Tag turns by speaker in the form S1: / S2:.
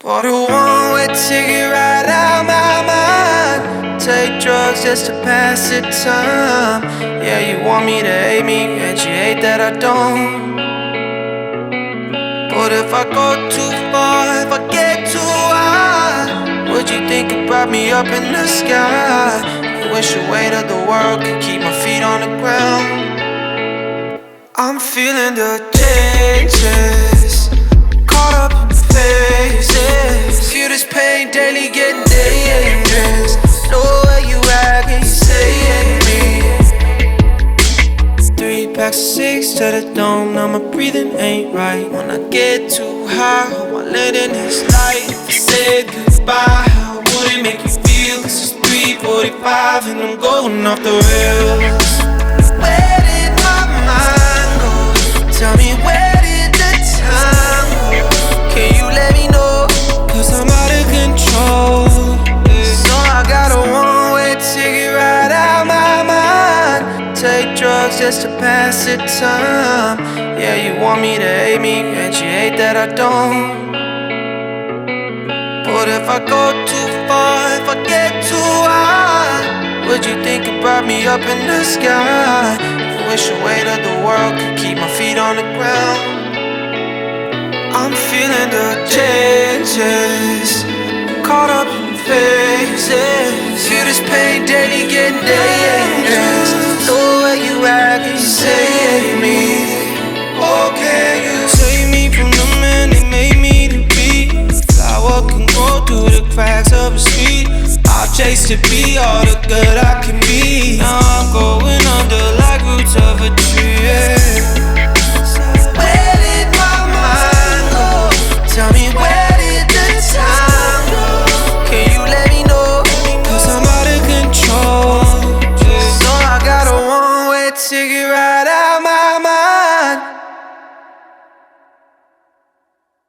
S1: Bought a one-way ticket right out my mind. Take drugs just to pass the time. Yeah, you want me to hate me, and you hate that I don't. But if I go too far, if I get too high, would you think about me up in the sky? I wish the weight of the world could keep my feet on the ground. I'm feeling the changes, caught up in phases. Feel this pain daily, getting dangerous. Know where you at, can you say me? 3 packs of 6 to the dome, now my breathing ain't right. When I get too high, how I let in this light. If I said goodbye, how would it make you feel? 'Cause it's 3:45 and I'm going off the rails. Where did my mind go? Tell me, where did the time go? Can you let me know? 'Cause I'm out of control. So I got a one-way ticket right out my mind. Take drugs just to pass the time. Yeah, you want me to hate me, and you hate that I don't. But if I go too far, if I get too high, would you think about me up in the sky? I wish the weight of the world could keep my feet on the ground. I'm feeling the changes, caught up in phases. Feel this pain daily, getting dangerous. Know where you at, can you save me? Oh, can you save me from the man they made me to be? Flower can grow through the cracks of a street. I'll chase to be all the good I can be.